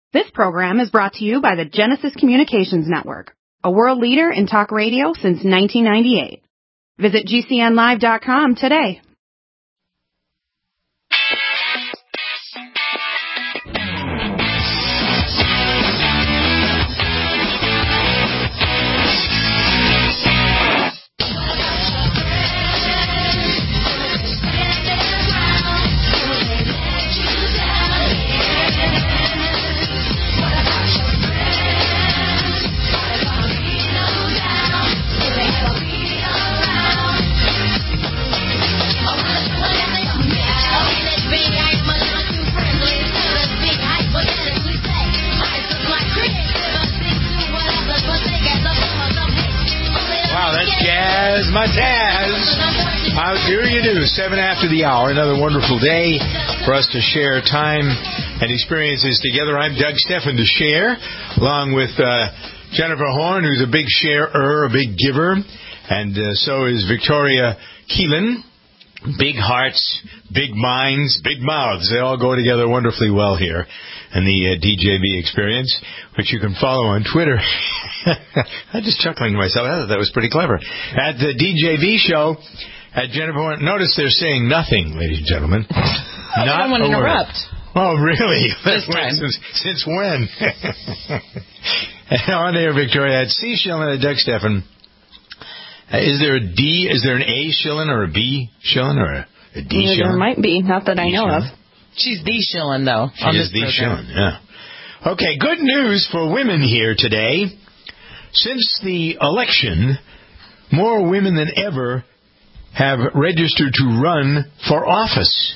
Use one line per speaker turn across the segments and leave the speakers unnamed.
This program is brought to you by the Genesis Communications Network, a world leader in talk radio since 1998. Visit GCNlive.com today.
My Taz. How do you do? 7 after the hour. Another wonderful day for us to share time and experiences together. I'm Doug Stephan to share, along with Jennifer Horn, who's a big sharer, a big giver, and so is Victoria Keelan. Big hearts, big minds, big mouths. They all go together wonderfully well here in the DJV experience, which you can follow on Twitter. I'm just chuckling to myself. I thought that was pretty clever. At the DJV show, at Jennifer, notice they're saying nothing, ladies and gentlemen.
I don't want to interrupt.
Oh, really?
This time.
Since when? On air, Victoria, at C. Shillen, at Doug Stephan. Is there a D? Is there an A Shillen or a B Shillen or a D Shillen?
There might be, not that I know of.
She's the Shillen, though.
She is the Shillen, yeah. Okay, good news for women here today. Since the election, more women than ever have registered to run for office.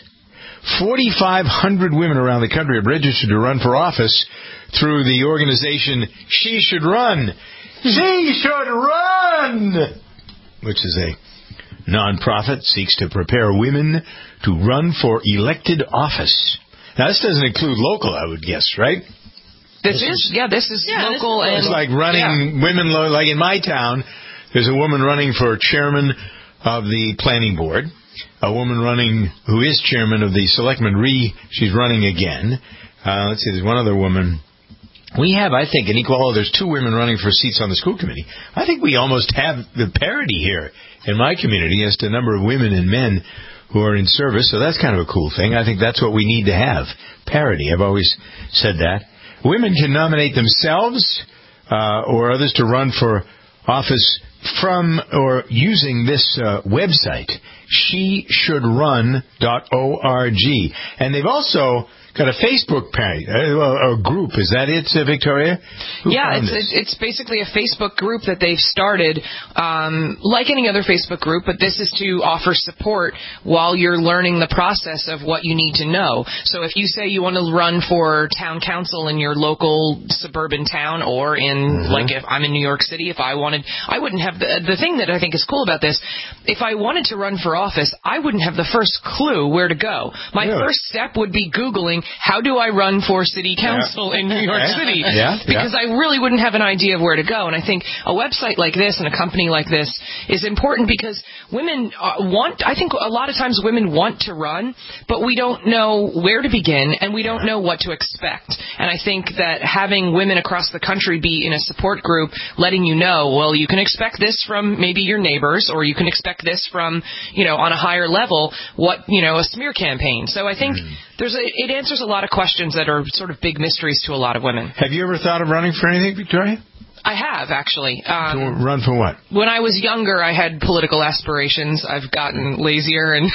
4,500 women around the country have registered to run for office through the organization She Should Run. She Should Run! Which is a nonprofit, seeks to prepare women to run for elected office. Now, this doesn't include local, I would guess, right?
This is local.
It's like running women, like in my town, there's a woman running for chairman of the planning board, a woman running who is chairman of the selectmen she's running again. Let's see, there's one other woman. We have, I think, there's 2 women running for seats on the school committee. I think we almost have the parity here in my community as to the number of women and men who are in service, so that's kind of a cool thing. I think that's what we need to have, parity. I've always said that. Women can nominate themselves or others to run for office from or using this website, sheshouldrun.org. And they've also got a Facebook page, or group. Is that it, Victoria?
It's basically a Facebook group that they've started, like any other Facebook group, but this is to offer support while you're learning the process of what you need to know. So if you say you want to run for town council in your local suburban town, or in, like if I'm in New York City, I wouldn't have the thing that I think is cool about this, if I wanted to run for office, I wouldn't have the first clue where to go. My first step would be Googling, how do I run for city council in New York City? Because I really wouldn't have an idea of where to go. And I think a website like this and a company like this is important because women I think a lot of times women want to run, but we don't know where to begin and we don't know what to expect. And I think that having women across the country be in a support group letting you know, well, you can expect this from maybe your neighbors, or you can expect this from, on a higher level, a smear campaign. So I think it answers a lot of questions that are sort of big mysteries to a lot of women.
Have you ever thought of running for anything, Victoria?
I have, actually.
To run for what?
When I was younger, I had political aspirations. I've gotten lazier and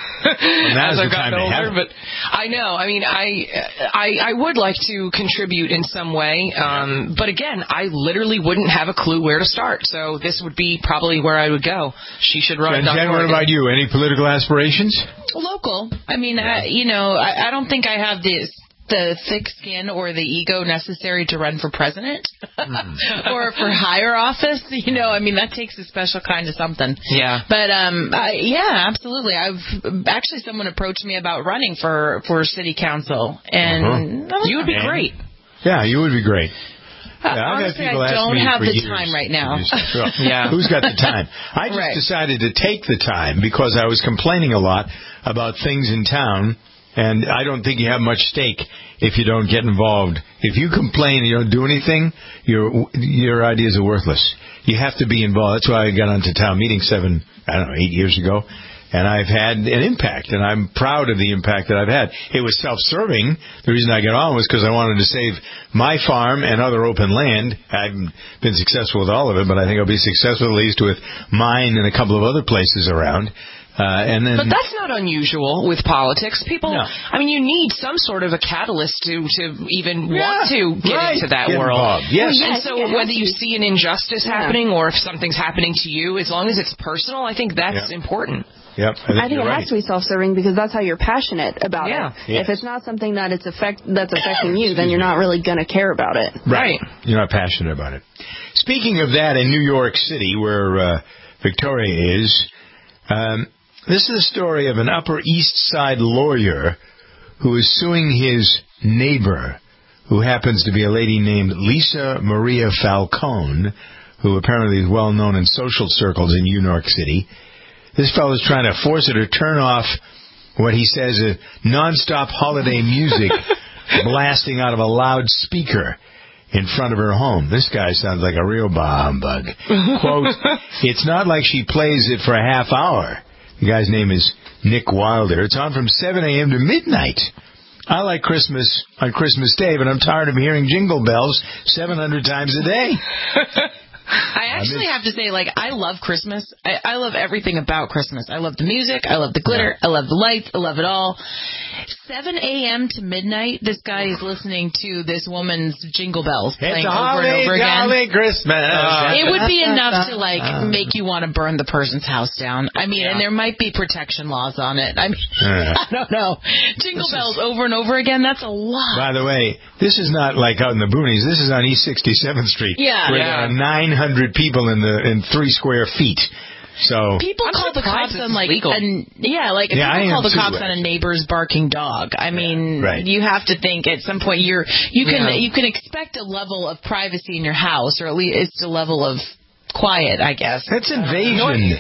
as I've gotten older, but I know. I mean, I would like to contribute in some way, but again, I literally wouldn't have a clue where to start. So this would be probably where I would go. She should run.
Jen, what about you? Any political aspirations?
Local. I mean, I don't think I have the thick skin or the ego necessary to run for president or for higher office. That takes a special kind of something.
Yeah.
But, absolutely. Actually, someone approached me about running for city council, and
you would be great.
Yeah, you would be great.
Honestly, I don't have the time right now.
Who's got the time? I just decided to take the time because I was complaining a lot about things in town, and I don't think you have much stake if you don't get involved If you complain and you don't do anything, your ideas are worthless. You have to be involved. That's why I got onto town meeting 8 years ago. And I've had an impact, and I'm proud of the impact that I've had. It was self-serving. The reason I got on was because I wanted to save my farm and other open land. I haven't been successful with all of it, but I think I'll be successful at least with mine and a couple of other places around.
But that's not unusual with politics. People,
No.
I mean, you need some sort of a catalyst to even want to get into that
Get
world.
involved. Yes.
And so whether you see an injustice happening or if something's happening to you, as long as it's personal, I think that's important.
Yep,
I think it has to be self-serving because that's how you're passionate about it.
Yes.
If it's not something that that's affecting you, then you're not really going to care about it.
Right. You're not passionate about it. Speaking of that, in New York City, where Victoria is, this is a story of an Upper East Side lawyer who is suing his neighbor, who happens to be a lady named Lisa Maria Falcone, who apparently is well known in social circles in New York City. This fellow is trying to force her to turn off what he says is nonstop holiday music blasting out of a loudspeaker in front of her home. This guy sounds like a real bah humbug. Quote, "It's not like she plays it for a half hour." The guy's name is Nick Wilder. "It's on from 7 a.m. to midnight. I like Christmas on Christmas Day, but I'm tired of hearing jingle bells 700 times a day."
I actually have to say, I love Christmas. I love everything about Christmas. I love the music. I love the glitter. I love the lights. I love it all. 7 a.m. to midnight, this guy is listening to this woman's jingle bells playing over and over again.
Jolly Christmas.
It would be enough to, make you want to burn the person's house down. I mean, and there might be protection laws on it. I mean, I don't know. Jingle bells over and over again, that's a lot.
By the way, this is not like out in the boonies. This is on East 67th Street.
Yeah.
Where there are 900 people in 3 square feet. So
people call the cops on people call the cops on a neighbor's barking dog. I mean, you have to think at some point you can expect a level of privacy in your house, or at least a level of quiet, I guess.
That's invasion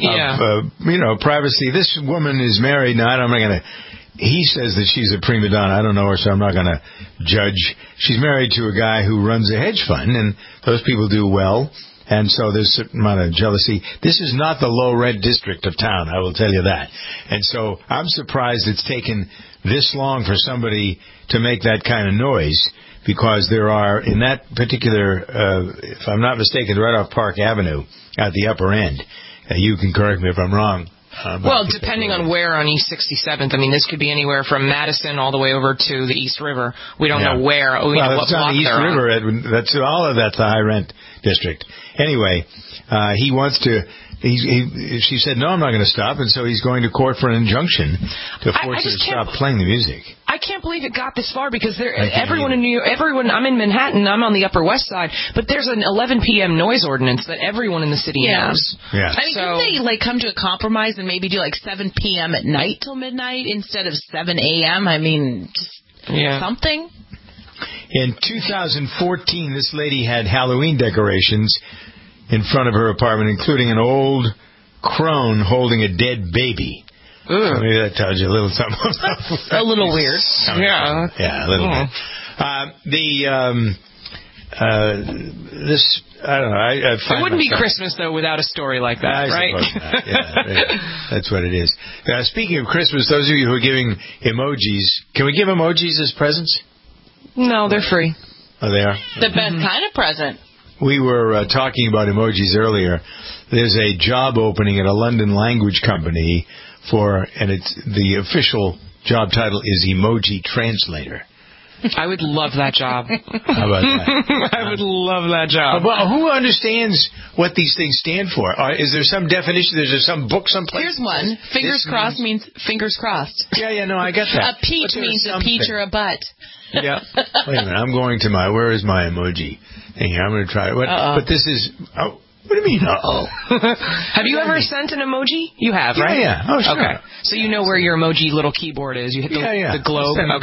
of privacy. This woman is married. Now, I'm not going to. He says that she's a prima donna. I don't know her, so I'm not going to judge. She's married to a guy who runs a hedge fund, and those people do well. And so there's a certain amount of jealousy. This is not the low-rent district of town, I will tell you that. And so I'm surprised it's taken this long for somebody to make that kind of noise, because there are, in that particular, if I'm not mistaken, right off Park Avenue at the upper end. You can correct me if I'm wrong.
Well, depending on where on East 67th. I mean, this could be anywhere from Madison all the way over to the East River. We don't know where. We know what
it's on the East River. That's all of that's the high rent district. Anyway, he wants to. She said, "No, I'm not going to stop," and so he's going to court for an injunction to force her to stop playing the music.
I can't believe it got this far, because everyone in New York, I'm in Manhattan, I'm on the Upper West Side, but there's an 11 p.m. noise ordinance that everyone in the city knows.
Yeah.
I mean, couldn't they come to a compromise and maybe do 7 p.m. at night till midnight instead of 7 a.m.? I mean, something.
In 2014, this lady had Halloween decorations in front of her apartment, including an old crone holding a dead baby. So maybe that tells you a little something.
A little weird.
Yeah, a little bit. I don't know.
It wouldn't be Christmas, though, without a story like that, right?
That's what it is. Speaking of Christmas, those of you who are giving emojis, can we give emojis as presents?
No, they're free.
Oh, they are?
The best kind of present.
We were talking about emojis earlier. There's a job opening at a London language company and it's the official job title is emoji translator.
I would love that job.
How about that?
I would love that job.
But who understands what these things stand for? Is there some definition? Is there some book someplace?
Here's one. Fingers crossed means fingers crossed.
Yeah, no, I got that.
A peach means a peach or a butt.
Yeah. Wait a minute. I'm going to where is my emoji? Hang on, I'm going to try it. But this is... What do you mean,
Have you ever sent an emoji? You have, right?
Yeah. Oh, sure.
Okay. So you know where your emoji little keyboard is. You hit the globe?
Send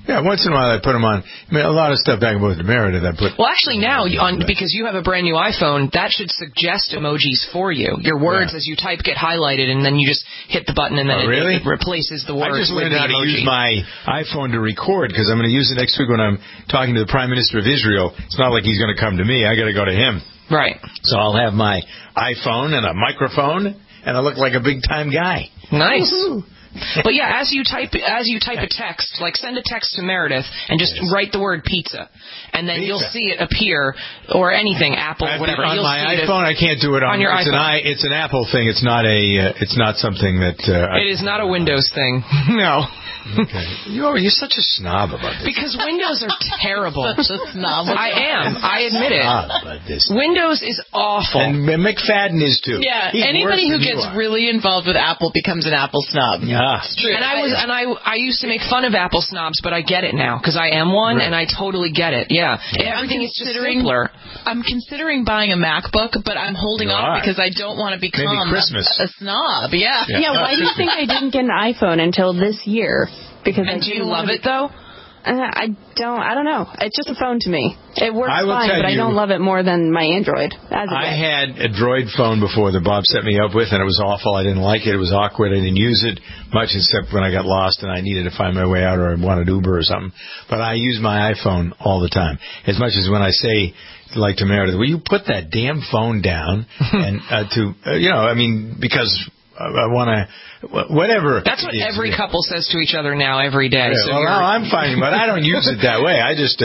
Yeah, once in a while I put them on. I mean, a lot of stuff back and forth to Meredith I put.
Well, actually now, because you have a brand new iPhone, that should suggest emojis for you. Your words as you type get highlighted, and then you just hit the button, and then it replaces the words.
I just
with
learned how to
emoji.
use my iPhone to record, because I'm going to use it next week when I'm talking to the Prime Minister of Israel. It's not like he's going to come to me. I got to go to him.
Right.
So I'll have my iPhone and a microphone, and I look like a big-time guy.
Nice. Woo-hoo. But yeah, as you type a text, like send a text to Meredith and just write the word pizza, and then you'll see it appear, or anything, Apple, whatever.
On my iPhone, I can't do it on
your iPhone.
It's an Apple thing. It's not something that.
It is not a Windows thing. No.
Okay. You're such a snob about this.
Because Windows are terrible.
Such a snob.
I am. I admit it. Windows is awful.
And McFadden is too.
Yeah.
He's
anybody who gets really involved with Apple becomes an Apple snob.
Yeah.
It's true.
And I used to make fun of Apple snobs, but I get it now because I am one, and I totally get it. Yeah. Everything is just simpler.
I'm considering buying a MacBook, but I'm holding off because I don't want to become a snob. Yeah.
Yeah. Why do you think I didn't get an iPhone until this year? Because
do you love it though?
I don't know. It's just a phone to me. It works fine, but I don't love it more than my Android.
I had a Droid phone before that Bob set me up with, and it was awful. I didn't like it. It was awkward. I didn't use it much, except when I got lost and I needed to find my way out, or I wanted Uber or something. But I use my iPhone all the time. As much as when I say, like to Meredith, will you put that damn phone down? And because I want to, whatever.
That's what every couple says to each other now every day.
Yeah,
so
I'm finding, but I don't use it that way. I just,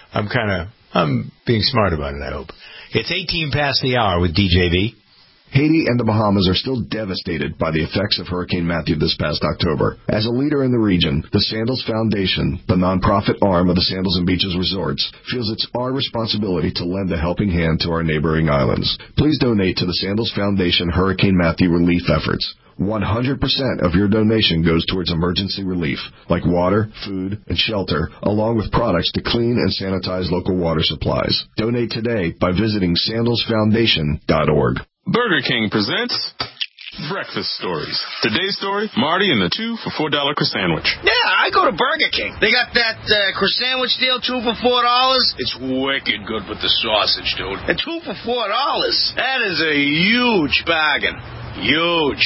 I'm being smart about it, I hope. It's 18 past the hour with DJV.
Haiti and the Bahamas are still devastated by the effects of Hurricane Matthew this past October. As a leader in the region, the Sandals Foundation, the nonprofit arm of the Sandals and Beaches Resorts, feels it's our responsibility to lend a helping hand to our neighboring islands. Please donate to the Sandals Foundation Hurricane Matthew relief efforts. 100% of your donation goes towards emergency relief, like water, food, and shelter, along with products to clean and sanitize local water supplies. Donate today by visiting sandalsfoundation.org.
Burger King presents Breakfast Stories. Today's story, Marty and the 2 for $4 croissant.
Yeah, I go to Burger King. They got that croissant deal, 2 for $4. It's wicked good with the sausage, dude. And 2 for $4. That is a huge bargain. Huge.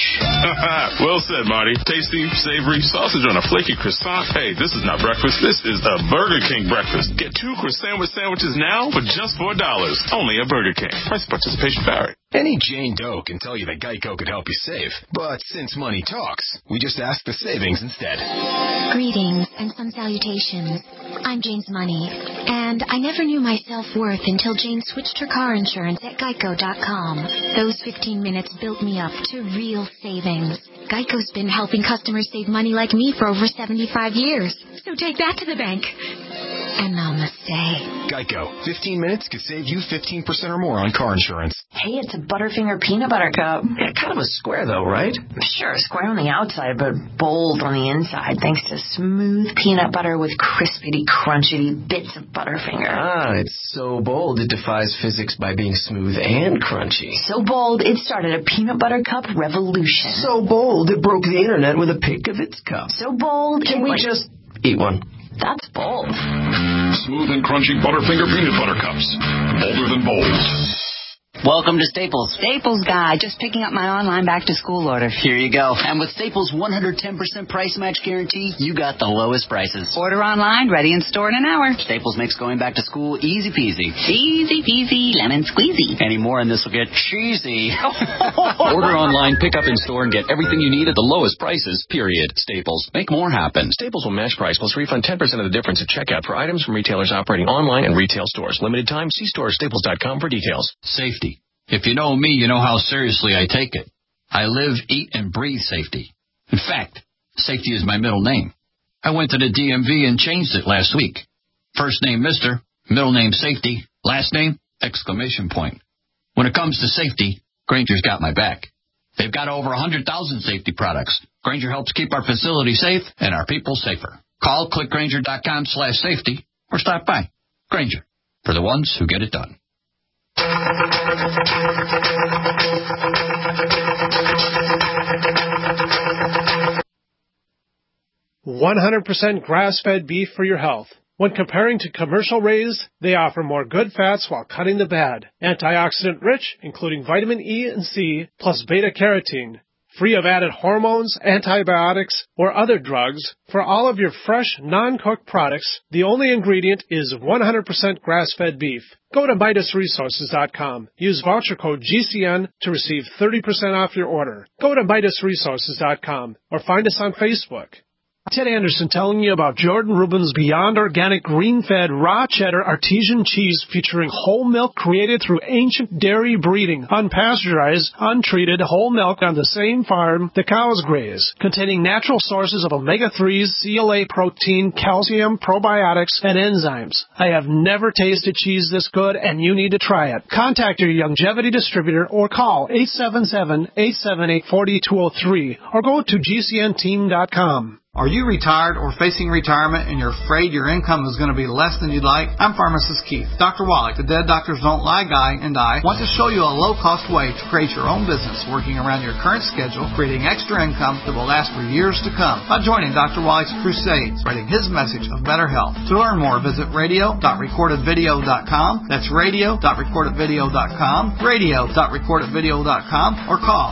Well said, Marty. Tasty, savory, sausage on a flaky croissant. Hey, this is not breakfast. This is a Burger King breakfast. Get 2 croissant sandwiches now for just $4. Only at Burger King. Price participation vary.
Any Jane Doe can tell you that Geico could help you save. But since money talks, we just ask the savings instead.
Greetings and some salutations. I'm Jane's Money, and I never knew my self-worth until Jane switched her car insurance at Geico.com. Those 15 minutes built me up to real savings. Geico's been helping customers save money like me for over 75 years. So take that to the bank. And namaste.
Geico. 15 minutes could save you 15% or more on car insurance.
Hey, it's a Butterfinger peanut butter cup.
Yeah, kind of a square, though, right?
Sure, square on the outside, but bold on the inside, thanks to smooth peanut butter with crispity, crunchy bits of Butterfinger.
Ah, it's so bold it defies physics by being smooth and crunchy.
So bold, it started a peanut butter cup revolution.
So bold, it broke the internet with a pic of its cup.
So bold,
Can we just eat one?
That's bold.
Smooth and crunchy Butterfinger peanut butter cups. Bolder than bold.
Welcome to Staples. Staples guy, just picking up my online back-to-school order. Here you go. And with Staples' 110% price match guarantee, you got the lowest prices. Order online, ready in store in an hour. Staples makes going back to school easy peasy. Easy peasy, lemon squeezy. Any more and this will get cheesy.
Order online, pick up in store, and get everything you need at the lowest prices, period. Staples. Make more happen.
Staples will match price plus refund 10% of the difference at checkout for items from retailers operating online and retail stores. Limited time. See store at staples.com for details.
Safety. If you know me, you know how seriously I take it. I live, eat, and breathe safety. In fact, safety is my middle name. I went to the DMV and changed it last week. First name Mr., middle name Safety, last name exclamation point. When it comes to safety, Grainger's got my back. They've got over 100,000 safety products. Grainger helps keep our facility safe and our people safer. Call clickgrainger.com/safety or stop by. Grainger, for the ones who get it done.
100% grass-fed beef for your health. When comparing to commercial raised, they offer more good fats while cutting the bad. Antioxidant rich, including vitamin E and C, plus beta-carotene. Free of added hormones, antibiotics, or other drugs. For all of your fresh, non-cooked products, the only ingredient is 100% grass-fed beef. Go to MidasResources.com. Use voucher code GCN to receive 30% off your order. Go to MidasResources.com or find us on Facebook. Ted Anderson telling you about Jordan Rubin's Beyond Organic Green-Fed Raw Cheddar Artesian Cheese featuring whole milk created through ancient dairy breeding, unpasteurized, untreated whole milk on the same farm the cows graze, containing natural sources of omega-3s, CLA protein, calcium, probiotics, and enzymes. I have never tasted cheese this good, and you need to try it. Contact your Longevity distributor or call 877-878-4203 or go to GCNteam.com.
Are you retired or facing retirement and you're afraid your income is going to be less than you'd like? I'm Pharmacist Keith. Dr. Wallach, the Dead Doctors Don't Lie guy, and I want to show you a low-cost way to create your own business working around your current schedule, creating extra income that will last for years to come by joining Dr. Wallach's crusades, spreading his message of better health. To learn more, visit radio.recordedvideo.com. That's radio.recordedvideo.com, radio.recordedvideo.com, or call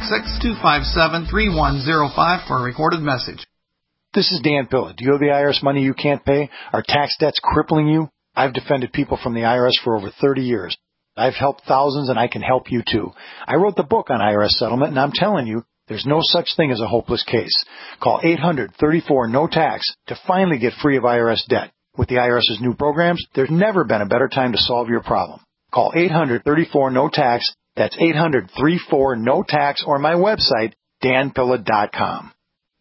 866-257-3105 for a recorded message.
This is Dan Pilla. Do you owe the IRS money you can't pay? Are tax debts crippling you? I've defended people from the IRS for over 30 years. I've helped thousands, and I can help you too. I wrote the book on IRS settlement, and I'm telling you, there's no such thing as a hopeless case. Call 800-34-NO-TAX to finally get free of IRS debt. With the IRS's new programs, there's never been a better time to solve your problem. Call 800-34-NO-TAX. That's 800-34-NO-TAX, or my website, danpilla.com.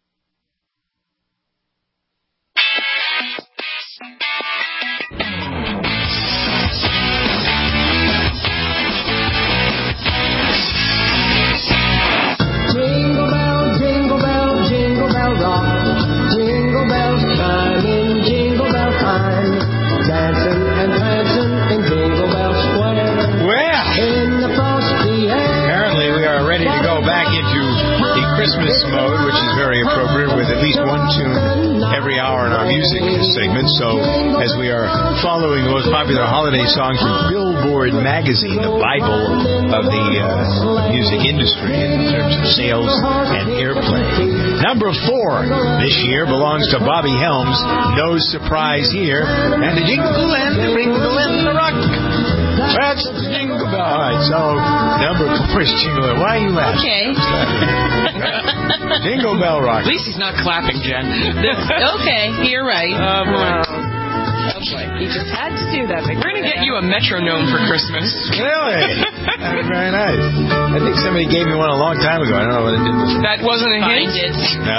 Christmas mode, which is very appropriate, with at least one tune every hour in our music segment. So, as we are following the most popular holiday songs from Billboard magazine, the Bible of the music industry in terms of sales and airplay. Number 4 this year belongs to Bobby Helms. No surprise here. And the jingle and the wrinkle and the rock. That's the jingle bell. All right, so number 4 is Jingle Bell. Why are you laughing?
Okay.
Jingle Bell Rock.
At least he's not clapping, Jen.
Okay, you're right.
Oh, boy.
You just had to do that.
We're going to get you a metronome for Christmas.
Really? That's very nice. I think somebody gave me one a long time ago. I don't know what it did.
That wasn't a hint?
No.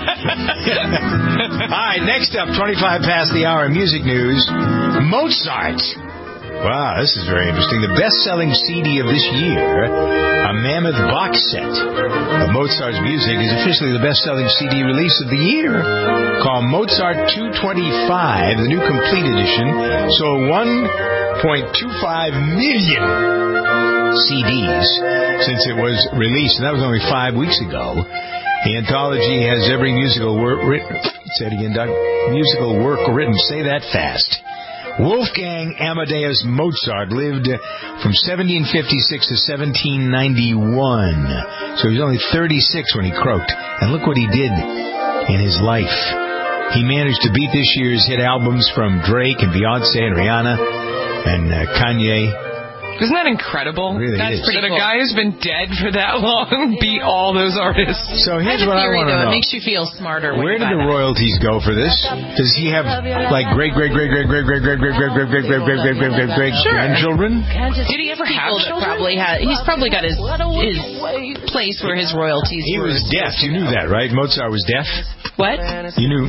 All right, next up, 25 past the hour, music news. Mozart. Wow, this is very interesting. The best-selling CD of this year, a mammoth box set of Mozart's music, is officially the best-selling CD release of the year, called Mozart 225, the new complete edition. Sold 1.25 million CDs since it was released, and that was only 5 weeks ago. The anthology has every musical work written. Say it again, Doug. Musical work written. Say that fast. Wolfgang Amadeus Mozart lived from 1756 to 1791. So he was only 36 when he croaked. And look what he did in his life. He managed to beat this year's hit albums from Drake and Beyonce and Rihanna and Kanye.
Isn't that incredible?
Really
That's
is.
pretty cool. A guy who's been dead for that long beat all those artists.
So here's what I want to know.
It makes you feel smarter.
Where did the royalties go for this? Does he have like great grandchildren?
Did he ever have children? Probably had. He's probably got his place where his royalties.
He was deaf. You knew that, right? Mozart was deaf.
What?
You knew.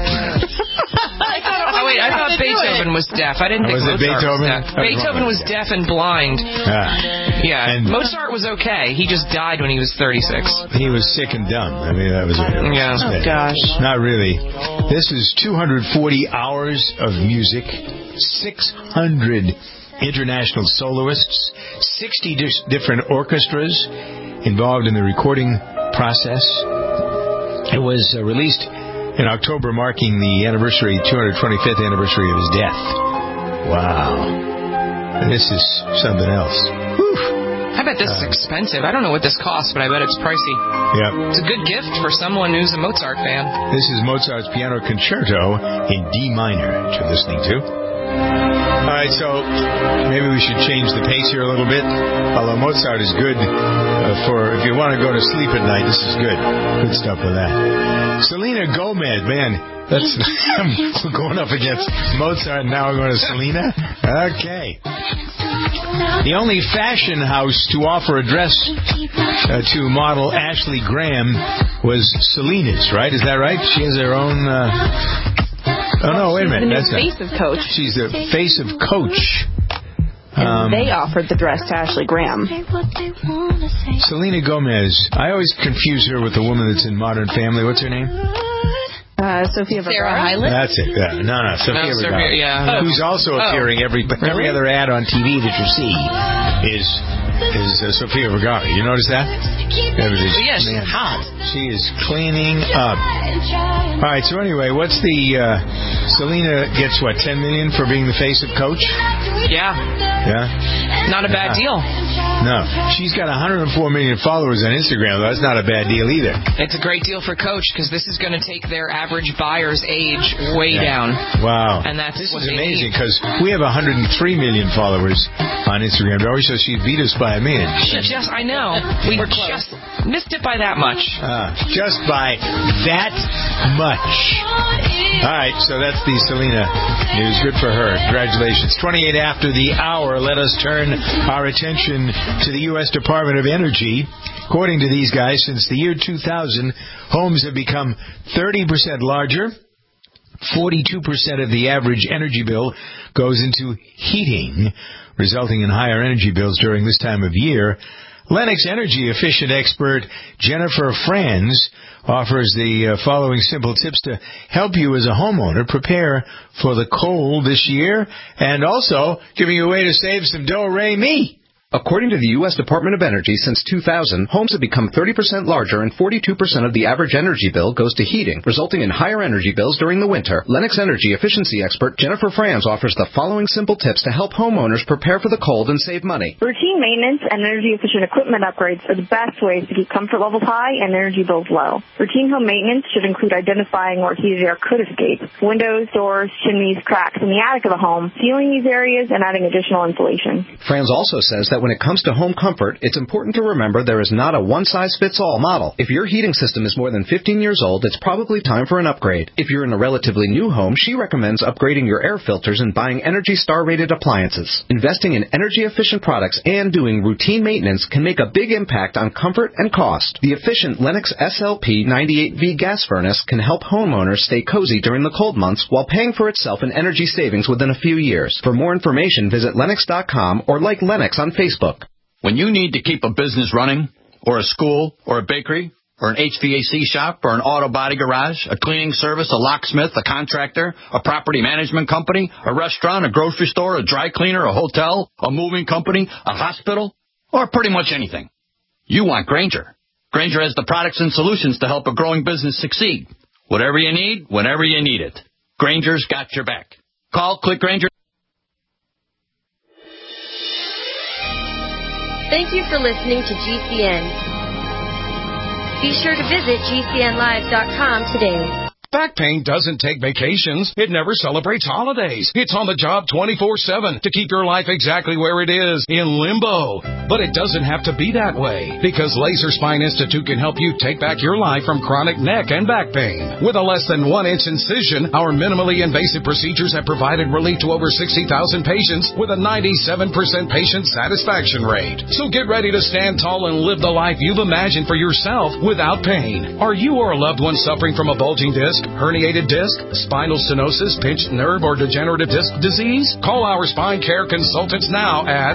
I thought Beethoven was deaf. I didn't think Mozart was deaf. Beethoven was deaf and blind. Yeah. And Mozart was okay. He just died when he was 36.
He was sick and dumb. I mean, that was
yeah.
Oh, gosh.
Not really. This is 240 hours of music, 600 international soloists, 60 different orchestras involved in the recording process. It was released in October, marking the 225th anniversary of his death. Wow. This is something else. Whew.
I bet this is expensive. I don't know what this costs, but I bet it's pricey.
Yeah.
It's a good gift for someone who's a Mozart fan.
This is Mozart's Piano Concerto in D minor that you're listening to. All right, so maybe we should change the pace here a little bit. Although Mozart is good for if you want to go to sleep at night, this is good. Good stuff for that. Selena Gomez, man. That's I'm going up against Mozart, and now we're going to Selena? Okay. The only fashion house to offer a dress to model Ashley Graham was Selena's, right? Is that right? She has her own... Oh, no, wait a minute.
She's the new face of Coach.
She's the face of Coach.
And they offered the dress to Ashley Graham.
Selena Gomez. I always confuse her with the woman that's in Modern Family. What's her name?
Sophia Vergara.
Sarah Hyland?
That's it. Yeah. No, Sophia Vergara.
Yeah.
Who's also appearing every other ad on TV that you see is Sophia Vergara. You notice that?
Yes, she's hot.
She is cleaning up. All right, so anyway, what's the... Selena gets, what, $10 million for being the face of Coach?
Yeah.
Yeah?
Not a bad deal.
No. She's got 104 million followers on Instagram, though. That's not a bad deal either.
It's a great deal for Coach because this is going to take their average buyer's age way down.
Wow.
And this
is amazing because we have 103 million followers on Instagram. So she beat us by 1 million.
I know. We just missed it by that much.
Just by that much. All right, so that's the Selena news. Good for her. Congratulations. 28 after the hour. Let us turn our attention to the U.S. Department of Energy. According to these guys, since the year 2000, homes have become 30% larger. 42% of the average energy bill goes into heating, resulting in higher energy bills during this time of year. Lennox energy efficient expert Jennifer Franz offers the following simple tips to help you as a homeowner prepare for the cold this year, and also giving you a way to save some do-re-mi.
According to the U.S. Department of Energy, since 2000, homes have become 30% larger and 42% of the average energy bill goes to heating, resulting in higher energy bills during the winter. Lennox energy efficiency expert Jennifer Franz offers the following simple tips to help homeowners prepare for the cold and save money.
Routine maintenance and energy-efficient equipment upgrades are the best ways to keep comfort levels high and energy bills low. Routine home maintenance should include identifying where heated air could escape: windows, doors, chimneys, cracks in the attic of the home, sealing these areas, and adding additional insulation.
Franz also says that when it comes to home comfort, it's important to remember there is not a one-size-fits-all model. If your heating system is more than 15 years old, it's probably time for an upgrade. If you're in a relatively new home, she recommends upgrading your air filters and buying Energy Star-rated appliances. Investing in energy-efficient products and doing routine maintenance can make a big impact on comfort and cost. The efficient Lennox SLP 98V gas furnace can help homeowners stay cozy during the cold months while paying for itself in energy savings within a few years. For more information, visit Lennox.com or like Lennox on Facebook.
When you need to keep a business running, or a school, or a bakery, or an HVAC shop, or an auto body garage, a cleaning service, a locksmith, a contractor, a property management company, a restaurant, a grocery store, a dry cleaner, a hotel, a moving company, a hospital, or pretty much anything, you want Grainger. Grainger has the products and solutions to help a growing business succeed. Whatever you need, whenever you need it. Grainger's got your back. Call, click Grainger.
Thank you for listening to GCN. Be sure to visit GCNlive.com today.
Back pain doesn't take vacations. It never celebrates holidays. It's on the job 24/7 to keep your life exactly where it is, in limbo. But it doesn't have to be that way, because Laser Spine Institute can help you take back your life from chronic neck and back pain. With a less than 1-inch incision, our minimally invasive procedures have provided relief to over 60,000 patients with a 97% patient satisfaction rate. So get ready to stand tall and live the life you've imagined for yourself without pain. Are you or a loved one suffering from a bulging disc, herniated disc, spinal stenosis, pinched nerve, or degenerative disc disease? Call our spine care consultants now at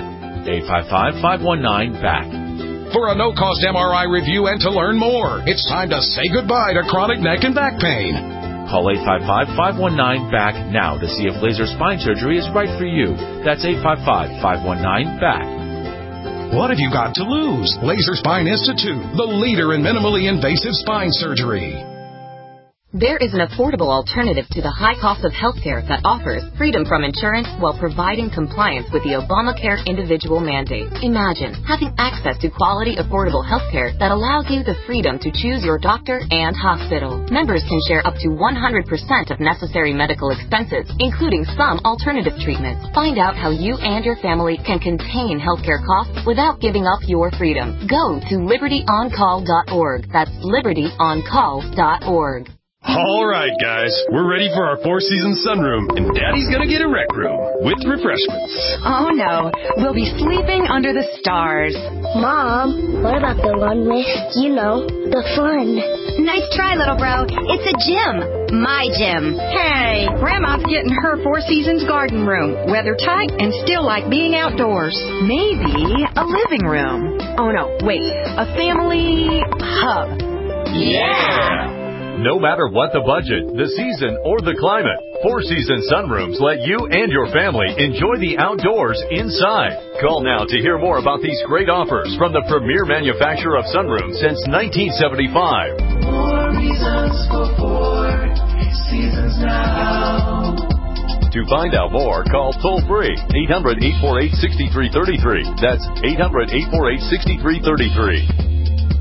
855-519-BACK.
For a no-cost MRI review and to learn more. It's time to say goodbye to chronic neck and back pain.
Call 855-519-BACK now to see if laser spine surgery is right for you. That's 855-519-BACK.
What have you got to lose? Laser Spine Institute, the leader in minimally invasive spine surgery.
There is an affordable alternative to the high cost of healthcare that offers freedom from insurance while providing compliance with the Obamacare individual mandate. Imagine having access to quality, affordable healthcare that allows you the freedom to choose your doctor and hospital. Members can share up to 100% of necessary medical expenses, including some alternative treatments. Find out how you and your family can contain healthcare costs without giving up your freedom. Go to libertyoncall.org. That's libertyoncall.org.
All right, guys, we're ready for our Four Seasons sunroom, and Daddy's gonna get a rec room with refreshments.
Oh, no. We'll be sleeping under the stars.
Mom, what about the one with, the fun?
Nice try, little bro. It's a gym. My gym. Hey, Grandma's getting her Four Seasons garden room. Weather tight and still like being outdoors. Maybe a living room. Oh, no, wait. A family hub.
Yeah! No matter what the budget, the season, or the climate, Four Seasons sunrooms let you and your family enjoy the outdoors inside. Call now to hear more about these great offers from the premier manufacturer of sunrooms since 1975.
More reasons for Four Seasons now.
To find out more, call toll-free 800-848-6333. That's 800-848-6333.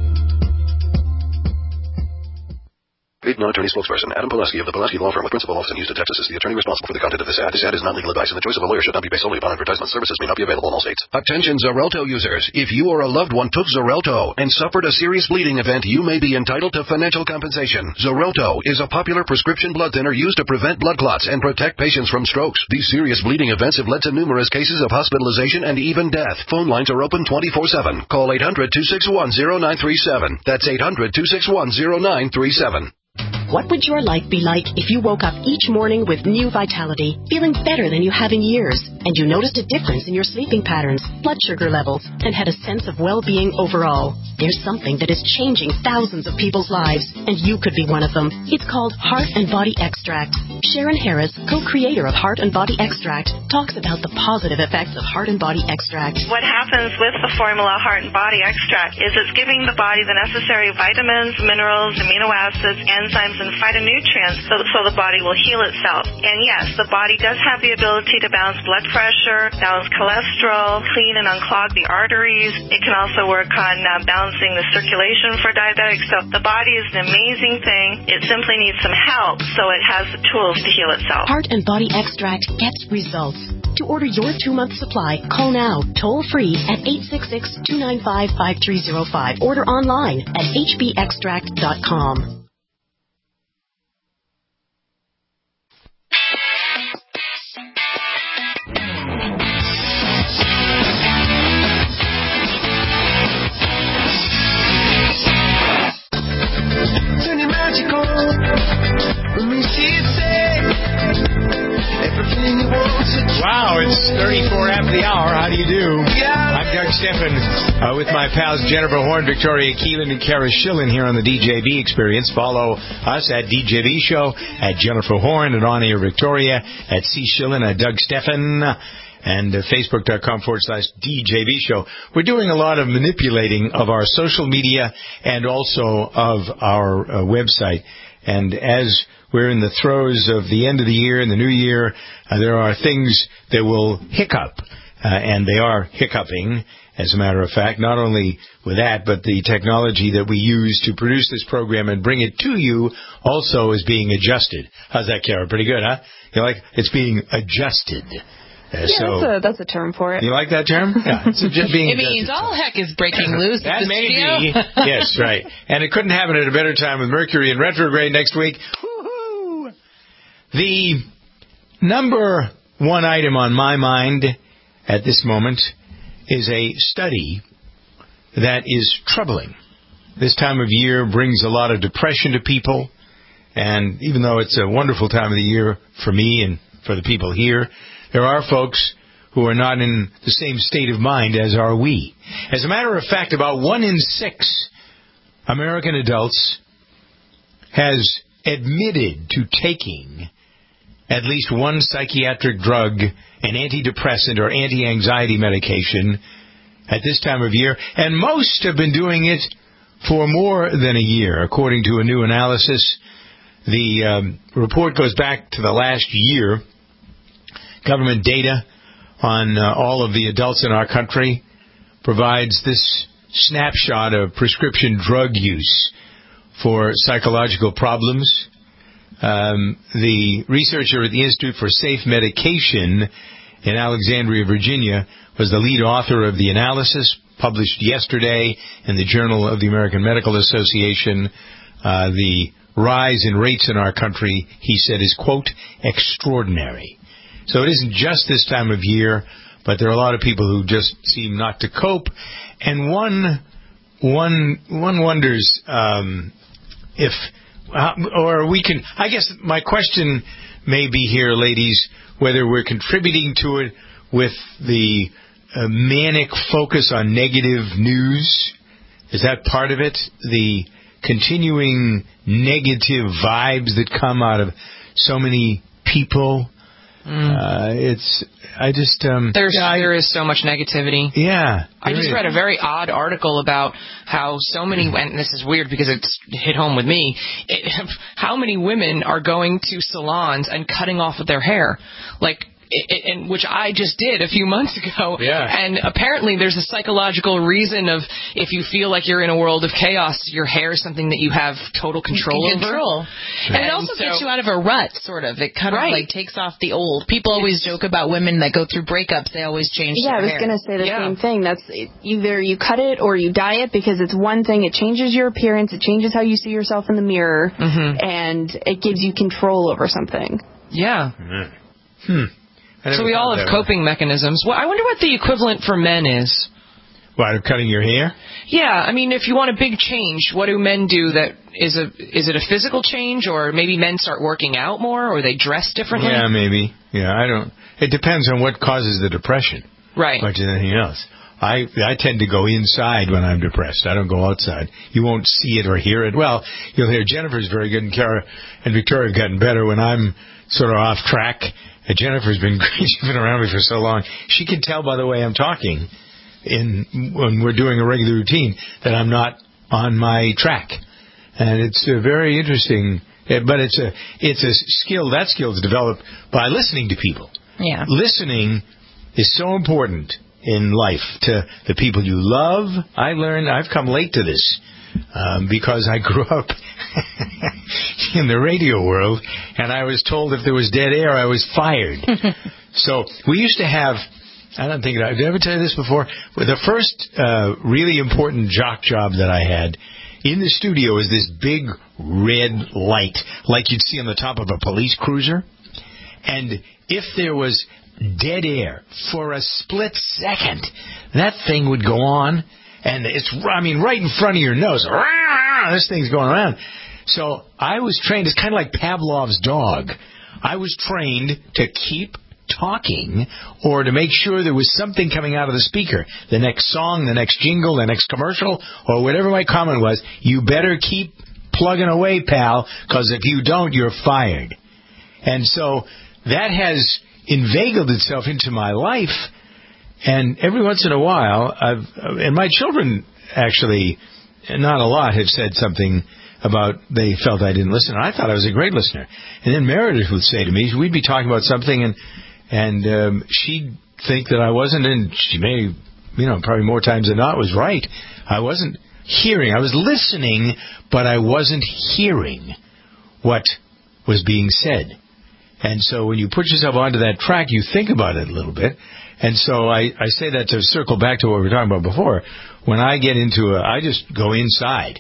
Paid non-attorney spokesperson Adam Pulaski of the Pulaski Law Firm with principal office in Houston, Texas is the attorney responsible for the content of this ad. This ad is not legal advice, and the choice of a lawyer should not be based solely upon advertisement. Services may not be available in all states.
Attention Xarelto users. If you or a loved one took Xarelto and suffered a serious bleeding event, you may be entitled to financial compensation. Xarelto is a popular prescription blood thinner used to prevent blood clots and protect patients from strokes. These serious bleeding events have led to numerous cases of hospitalization and even death. Phone lines are open 24/7. Call 800-261-0937. That's 800-261-0937.
What would your life be like if you woke up each morning with new vitality, feeling better than you have in years, and you noticed a difference in your sleeping patterns, blood sugar levels, and had a sense of well-being overall? There's something that is changing thousands of people's lives, and you could be one of them. It's called Heart and Body Extract. Sharon Harris, co-creator of Heart and Body Extract, talks about the positive effects of Heart and Body Extract.
What happens with the formula Heart and Body Extract is it's giving the body the necessary vitamins, minerals, amino acids, enzymes, and phytonutrients so the body will heal itself. And yes, the body does have the ability to balance blood pressure, balance cholesterol, clean and unclog the arteries. It can also work on balancing the circulation for diabetics. So the body is an amazing thing. It simply needs some help so it has the tools to heal itself.
Heart and Body Extract gets results. To order your 2-month supply, call now, toll-free at 866-295-5305. Order online at hbextract.com.
Wow, it's 34 after the hour. How do you do? I'm Doug Steffen with my pals Jennifer Horn, Victoria Keelan, and Kara Schillen here on the DJB Experience. Follow us at DJB Show, at Jennifer Horn, at On Air Victoria, at C. Schillen, at Doug Steffen, and Facebook.com/DJB Show. We're doing a lot of manipulating of our social media and also of our website. And as we're in the throes of the end of the year and the new year, there are things that will hiccup, and they are hiccuping, as a matter of fact, not only with that, but the technology that we use to produce this program and bring it to you also is being adjusted. How's that, Kara? Pretty good, huh? You like it's being adjusted.
Yeah, that's a term for it.
You like that term? Yeah, it's just being.
It means all heck is breaking loose.
That may be. Yes, right. And it couldn't happen at a better time with Mercury in retrograde next week. Woo-hoo! The number one item on my mind at this moment is a study that is troubling. This time of year brings a lot of depression to people, and even though it's a wonderful time of the year for me and for the people here, there are folks who are not in the same state of mind as are we. As a matter of fact, about 1 in 6 American adults has admitted to taking at least one psychiatric drug, an antidepressant or anti-anxiety medication at this time of year, and most have been doing it for more than a year, according to a new analysis The report goes back to the last year. Government data on all of the adults in our country provides this snapshot of prescription drug use for psychological problems. The researcher at the Institute for Safe Medication in Alexandria, Virginia, was the lead author of the analysis published yesterday in the Journal of the American Medical Association. The rise in rates in our country, he said, is, quote, extraordinary. So it isn't just this time of year, but there are a lot of people who just seem not to cope. And one wonders if, or we can, I guess my question may be here, ladies, whether we're contributing to it with the manic focus on negative news. Is that part of it? The continuing negative vibes that come out of so many people. There
is so much negativity.
Yeah.
I just read a very odd article about how so many, and this is weird because it's hit home with me, how many women are going to salons and cutting off their hair. And which I just did a few months ago.
Yeah.
And apparently there's a psychological reason of if you feel like you're in a world of chaos, your hair is something that you have total control over.
And it also gets you out of a rut, sort of. It kind of takes off the old. People always joke about women that go through breakups. They always change their hair.
I was going to say the same thing. That's either you cut it or you dye it, because it's one thing. It changes your appearance. It changes how you see yourself in the mirror. And it gives you control over something.
Yeah. So we all have coping mechanisms. Well, I wonder what the equivalent for men is.
What, of cutting your hair?
Yeah, I mean, if you want a big change, what do men do? Is it a physical change, or maybe men start working out more, or they dress differently?
Yeah, maybe. Yeah, it depends on what causes the depression.
Right.
Much as anything else. I tend to go inside when I'm depressed. I don't go outside. You won't see it or hear it. Well, you'll hear Jennifer's very good, and Kara and Victoria have gotten better when I'm sort of off track. Jennifer's been great. She's been around me for so long. She can tell by the way I'm talking when we're doing a regular routine that I'm not on my track. And it's very interesting. But it's a skill. That skill is developed by listening to people.
Yeah.
Listening is so important in life to the people you love. I've come late to this because I grew up in the radio world, and I was told if there was dead air, I was fired. So we used to have, I don't think, did I ever tell you this before? The first really important jock job that I had in the studio was this big red light, like you'd see on the top of a police cruiser. And if there was dead air for a split second, that thing would go on, and right in front of your nose. This thing's going around. So I was trained, it's kind of like Pavlov's dog. I was trained to keep talking or to make sure there was something coming out of the speaker. The next song, the next jingle, the next commercial, or whatever my comment was, you better keep plugging away, pal, because if you don't, you're fired. And so that has inveigled itself into my life, and every once in a while, and my children actually, not a lot, have said something about they felt I didn't listen. I thought I was a great listener. And then Meredith would say to me, we'd be talking about something, and she'd think that I wasn't, and she may, probably more times than not, was right. I wasn't hearing. I was listening, but I wasn't hearing what was being said. And so when you put yourself onto that track, you think about it a little bit. And so I say that to circle back to what we were talking about before. When I get into I just go inside.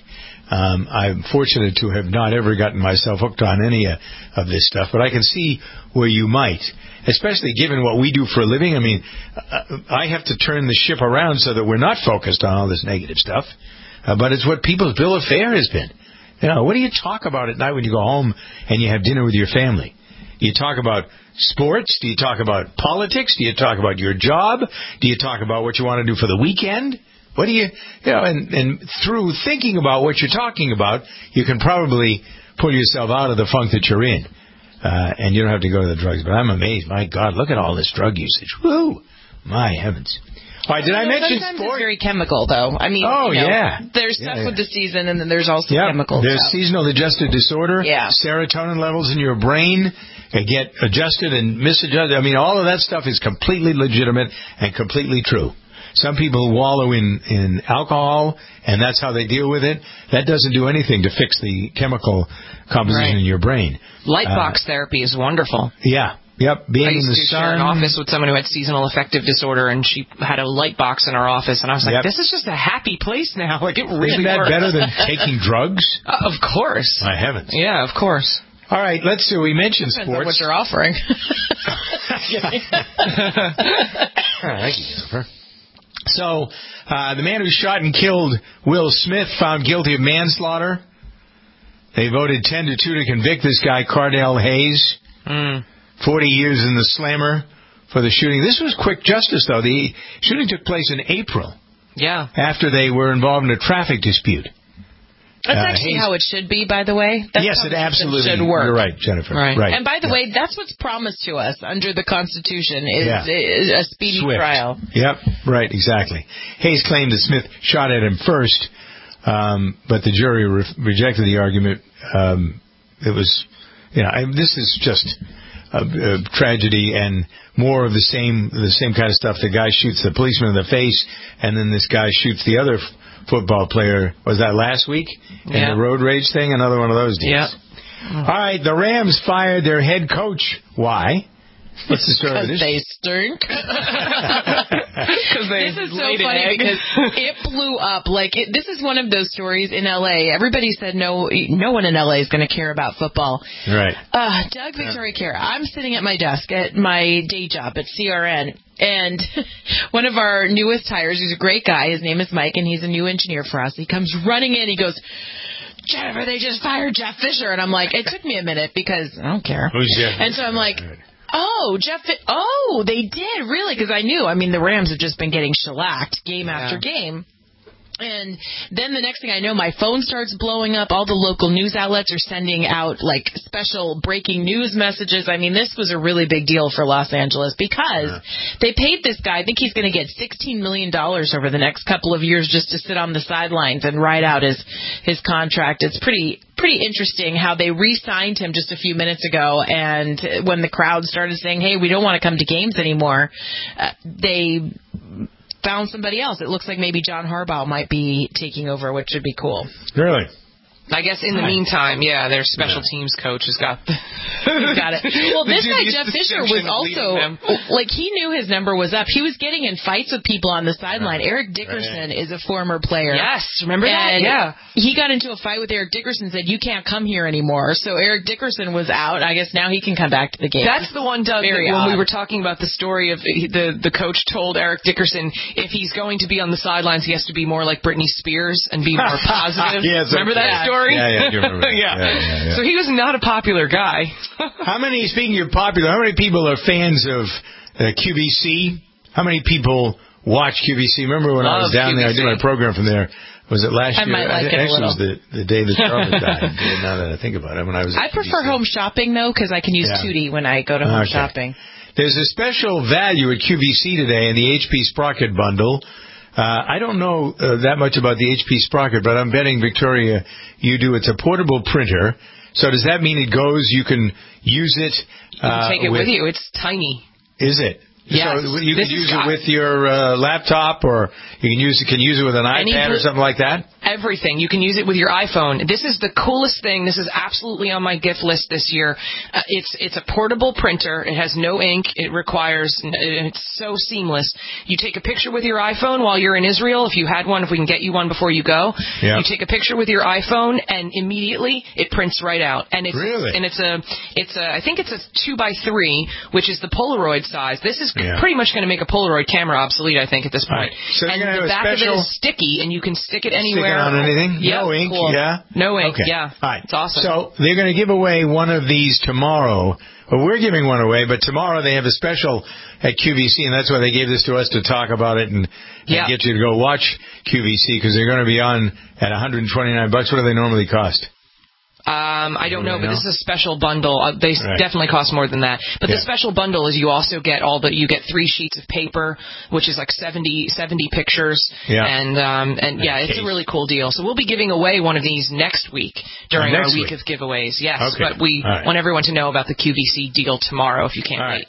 I'm fortunate to have not ever gotten myself hooked on any of this stuff, but I can see where you might, especially given what we do for a living. I mean, I have to turn the ship around so that we're not focused on all this negative stuff, but it's what people's bill of fare has been. What do you talk about at night when you go home and you have dinner with your family? Do you talk about sports? Do you talk about politics? Do you talk about your job? Do you talk about what you want to do for the weekend? What do and through thinking about what you're talking about, you can probably pull yourself out of the funk that you're in. And you don't have to go to the drugs. But I'm amazed. My God, look at all this drug usage. Woo! My heavens. All right, did I mention
sometimes
sport?
It's very chemical, though. I mean, there's stuff with the season, and then there's also chemicals.
There's seasonal adjusted disorder.
Yeah.
Serotonin levels in your brain get adjusted and misadjusted. I mean, all of that stuff is completely legitimate and completely true. Some people wallow in alcohol, and that's how they deal with it. That doesn't do anything to fix the chemical composition in your brain.
Light box therapy is wonderful.
Yeah. Yep, being
I used
in the
to share an office with someone who had seasonal affective disorder, and she had a light box in her office, and I was like, this is just a happy place now. Like, it really
Isn't that
works.
better than taking drugs?
Of course.
My heavens.
Yeah, of course.
All right, let's see. We mentioned
Depends
sports.
on what you're offering.
Thank you, Jennifer. So, the man who shot and killed Will Smith found guilty of manslaughter. They voted 10-2 to convict this guy, Cardell Hayes. 40 years in the slammer for the shooting. This was quick justice, though. The shooting took place in April.
Yeah.
After they were involved in a traffic dispute.
That's actually how it should be, by the way. That's
yes,
how
it absolutely
should work.
You're right, Jennifer. Right.
And by the way, that's what's promised to us under the Constitution is a speedy trial.
Yep, right, exactly. Hayes claimed that Smith shot at him first, but the jury rejected the argument. It was, this is just a tragedy and more of the same kind of stuff. The guy shoots the policeman in the face, and then this guy shoots the other football player. Was that last week? In the road rage thing? Another one of those deals.
Yeah.
All right, the Rams fired their head coach. Why? What's the story of this?
Because they stink. This is so funny because it blew up. This is one of those stories in L.A. Everybody said no one in L.A. is going to care about football.
Right.
Doug, Victoria Care. I'm sitting at my desk at my day job at CRN. And one of our newest hires, who's a great guy, his name is Mike, and he's a new engineer for us. He comes running in. He goes, Jennifer, they just fired Jeff Fisher. And I'm like, it took me a minute because I don't care.
Who's Jeff?
And so I'm like, they did, really? Because I knew. I mean, the Rams have just been getting shellacked game after game. And then the next thing I know, my phone starts blowing up. All the local news outlets are sending out, special breaking news messages. I mean, this was a really big deal for Los Angeles because they paid this guy, I think he's going to get $16 million over the next couple of years just to sit on the sidelines and ride out his contract. It's pretty interesting how they re-signed him just a few minutes ago, and when the crowd started saying, hey, we don't want to come to games anymore, they found somebody else. It looks like maybe John Harbaugh might be taking over, which would be cool.
Really?
I guess in the meantime, their special teams coach has got
he's got it. Well, this guy, Jeff Fisher, was also, he knew his number was up. He was getting in fights with people on the sideline. Eric Dickerson is a former player.
Yes, remember that?
Yeah. He got into a fight with Eric Dickerson and said, you can't come here anymore. So Eric Dickerson was out. I guess now he can come back to the game.
That's the one, Doug, when we were talking about the story of the coach told Eric Dickerson if he's going to be on the sidelines, he has to be more like Britney Spears and be more positive. Remember that story?
Yeah, you remember that.
Yeah. So he was not a popular guy.
Speaking of popular, how many people are fans of QVC? How many people watch QVC? Remember when I was down there, I did my program from there. Was it last year? It was the day that Charlotte died. Now that I think about it, when I was.
I prefer home shopping though, because I can use Tootie when I go to home shopping.
There's a special value at QVC today in the HP Sprocket bundle. I don't know that much about the HP Sprocket, but I'm betting, Victoria, you do. It's a portable printer. So does that mean it goes, you can use it?
You can take it with you. It's tiny.
Is it?
Yes.
So you can use it with your laptop, or you can use it with an iPad or something like that?
Everything. You can use it with your iPhone. This is the coolest thing. This is absolutely on my gift list this year. It's a portable printer. It has no ink. It's so seamless. You take a picture with your iPhone while you're in Israel. If you had one, if we can get you one before you go. Yeah. You take a picture with your iPhone, and immediately it prints right out. And it's
really?
And I think it's a 2x3, which is the Polaroid size. This is pretty much going to make a Polaroid camera obsolete, I think, at this point.
Right. So
and the back of it is sticky, and you can stick it anywhere.
On anything?
Yep,
no ink,
cool. No ink,
okay.
All right. It's awesome.
So they're going to give away one of these tomorrow. Well, we're giving one away, but tomorrow they have a special at QVC, and that's why they gave this to us to talk about it and get you to go watch QVC, because they're going to be on at $129. What do they normally cost?
I don't know, but this is a special bundle. They definitely cost more than that. But the special bundle is you also get you get 3 sheets of paper, which is like 70 pictures. Yeah. And it's a really cool deal. So we'll be giving away one of these next week during our week of giveaways. Yes. Okay. But we want everyone to know about the QVC deal tomorrow if you can't wait.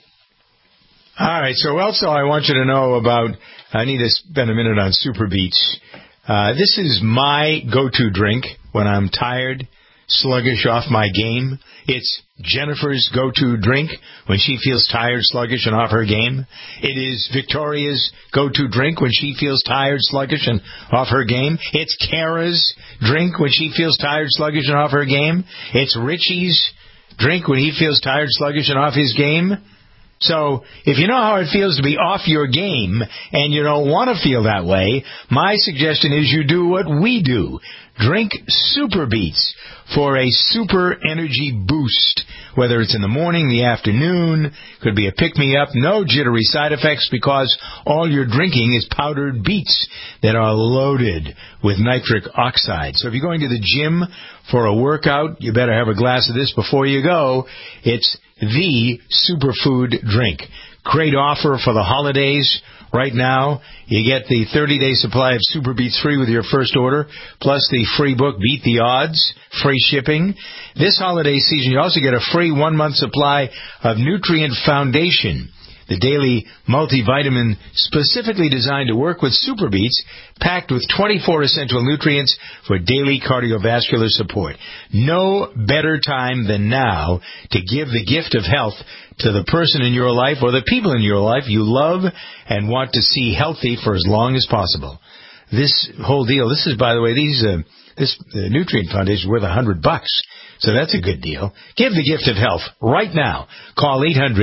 All right. So also I want you to know about, I need to spend a minute on Super Beets. This is my go-to drink when I'm tired, sluggish off my game. It's Jennifer's go-to drink when she feels tired, sluggish, and off her game. It is Victoria's go-to drink when she feels tired, sluggish, and off her game. It's Kara's drink when she feels tired, sluggish, and off her game. It's Richie's drink when he feels tired, sluggish, and off his game. So if you know how it feels to be off your game and you don't want to feel that way, my suggestion is you do what we do. Drink Super Beets for a super energy boost. Whether it's in the morning, the afternoon, could be a pick-me-up, no jittery side effects because all you're drinking is powdered beets that are loaded with nitric oxide. So if you're going to the gym for a workout, you better have a glass of this before you go. It's the superfood drink. Great offer for the holidays. Right now, you get the 30-day supply of Super Beets free with your first order, plus the free book, Beat the Odds, free shipping. This holiday season, you also get a free 1-month supply of Nutrient Foundation, the daily multivitamin specifically designed to work with Super Beets, packed with 24 essential nutrients for daily cardiovascular support. No better time than now to give the gift of health to the person in your life or the people in your life you love and want to see healthy for as long as possible. This whole deal, this is, by the way, this Nutrient Foundation is worth $100. So that's a good deal. Give the gift of health right now. Call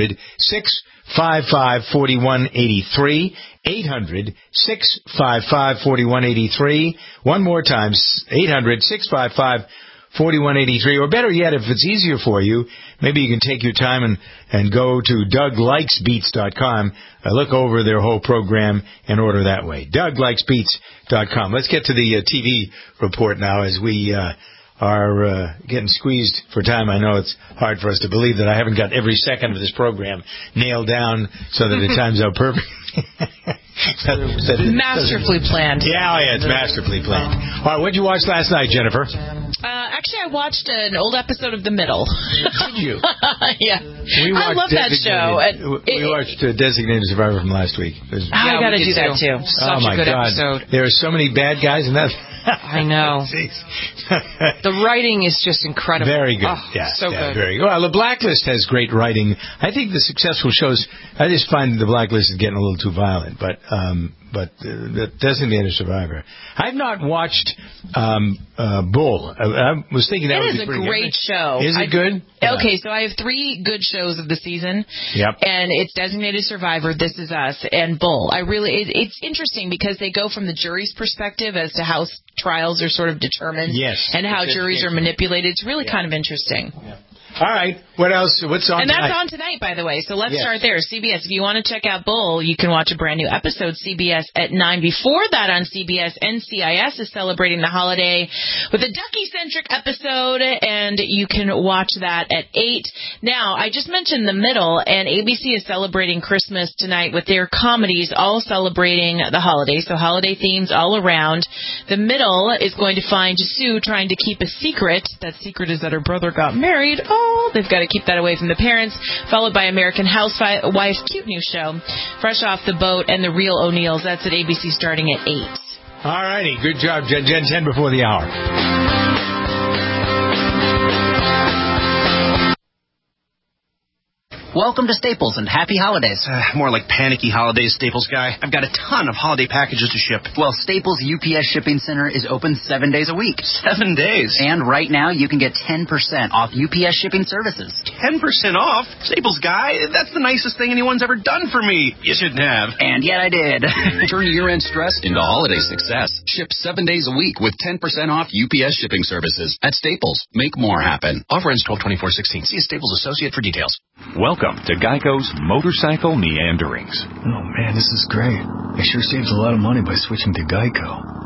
800-655-4183. 800-655-4183. One more time, 800-655-4183. Or better yet, if it's easier for you, maybe you can take your time and go to DougLikesBeets.com, look over their whole program, and order that way. DougLikesBeets.com. Let's get to the TV report now as we are getting squeezed for time. I know it's hard for us to believe that I haven't got every second of this program nailed down so that it times out perfect.
Masterfully planned.
Yeah, it's masterfully planned. All right, what did you watch last night, Jennifer?
Actually, I watched an old episode of The Middle.
Did you?
Yeah. I love that show.
We watched Designated Survivor from last week.
I got to do that, too.
Such a good episode.
There are so many bad guys in that.
I know. The writing is just incredible.
Very good.
So good.
Very good. Well, The Blacklist has great writing. I think the successful shows, I just find The Blacklist is getting a little too violent, but the Designated Survivor. I've not watched Bull. I was thinking that would be pretty good.
It is a great show.
Is it good?
Okay, so I have 3 good shows of the season.
Yep.
And it's Designated Survivor, This Is Us, and Bull. It's interesting because they go from the jury's perspective as to how trials are sort of determined.
Yes.
And how juries are manipulated. It's really kind of interesting.
Yeah. All right. What else? What's on tonight?
And that's on tonight, by the way. So let's start there. CBS. If you want to check out Bull, you can watch a brand new episode, CBS at 9. Before that on CBS, NCIS is celebrating the holiday with a Ducky-centric episode, and you can watch that at 8. Now, I just mentioned The Middle, and ABC is celebrating Christmas tonight with their comedies, all celebrating the holidays. So holiday themes all around. The Middle is going to find Sue trying to keep a secret. That secret is that her brother got married. They've got to keep that away from the parents, followed by American Housewife, cute new show, Fresh Off the Boat, and The Real O'Neills. That's at ABC starting at 8.
All righty. Good job, Jen. 10 before the hour.
Welcome to Staples and happy holidays. More like panicky holidays, Staples guy. I've got a ton of holiday packages to ship. Well, Staples UPS Shipping Center is open 7 days a week. 7 days? And right now, you can get 10% off UPS shipping services. 10% off? Staples guy, that's the nicest thing anyone's ever done for me. You shouldn't have. And yet I did.
Turn year-end stress into holiday success. Ship 7 days a week with 10% off UPS shipping services. At Staples, make more happen.
Offer ends 12/24/16. See a Staples associate for details.
Welcome to Geico's Motorcycle Meanderings.
Oh, man, this is great. I sure saved a lot of money by switching to Geico.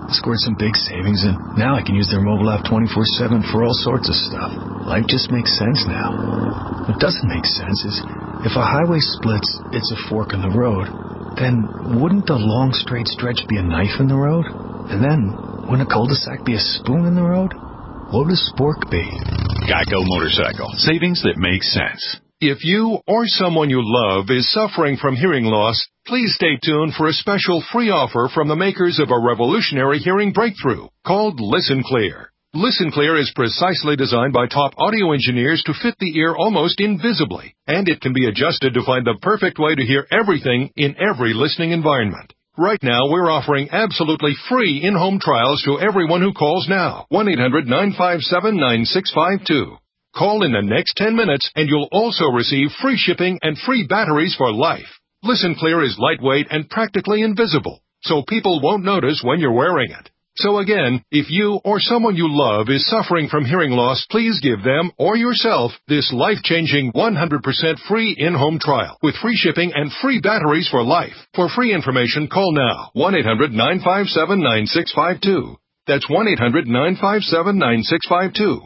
I scored some big savings, and now I can use their mobile app 24/7 for all sorts of stuff. Life just makes sense now. What doesn't make sense is if a highway splits, it's a fork in the road. Then wouldn't a long straight stretch be a knife in the road? And then wouldn't a cul-de-sac be a spoon in the road? What would a spork be?
Geico Motorcycle. Savings that make sense. If you or someone you love is suffering from hearing loss, please stay tuned for a special free offer from the makers of a revolutionary hearing breakthrough called Listen Clear. Listen Clear is precisely designed by top audio engineers to fit the ear almost invisibly, and it can be adjusted to find the perfect way to hear everything in every listening environment. Right now, we're offering absolutely free in-home trials to everyone who calls now. 1-800-957-9652. Call in the next 10 minutes, and you'll also receive free shipping and free batteries for life. Listen Clear is lightweight and practically invisible, so people won't notice when you're wearing it. So again, if you or someone you love is suffering from hearing loss, please give them or yourself this life-changing 100% free in-home trial with free shipping and free batteries for life. For free information, call now. 1-800-957-9652. That's 1-800-957-9652.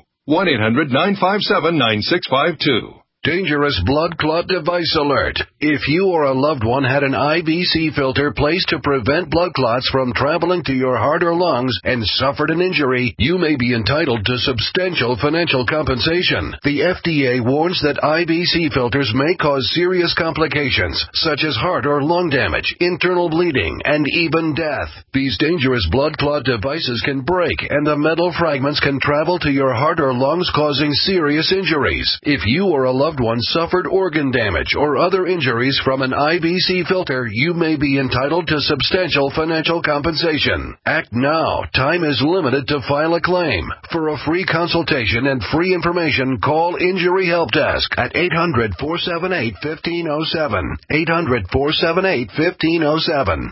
1-800-957-9652.
Dangerous blood clot device alert. If you or a loved one had an IVC filter placed to prevent blood clots from traveling to your heart or lungs and suffered an injury, you may be entitled to substantial financial compensation. The FDA warns that IVC filters may cause serious complications, such as heart or lung damage, internal bleeding, and even death. These dangerous blood clot devices can break, and the metal fragments can travel to your heart or lungs, causing serious injuries. If you or a loved one suffered organ damage or other injuries from an IVC filter, you may be entitled to substantial financial compensation. Act now. Time is limited to file a claim. For a free consultation and free information, call Injury Help Desk at 800-478-1507. 800-478-1507.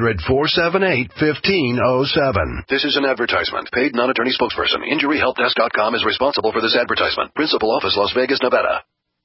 800-478-1507.
This is an advertisement. Paid non-attorney spokesperson. InjuryHelpDesk.com is responsible for this advertisement. Principal office, Las Vegas, Nevada.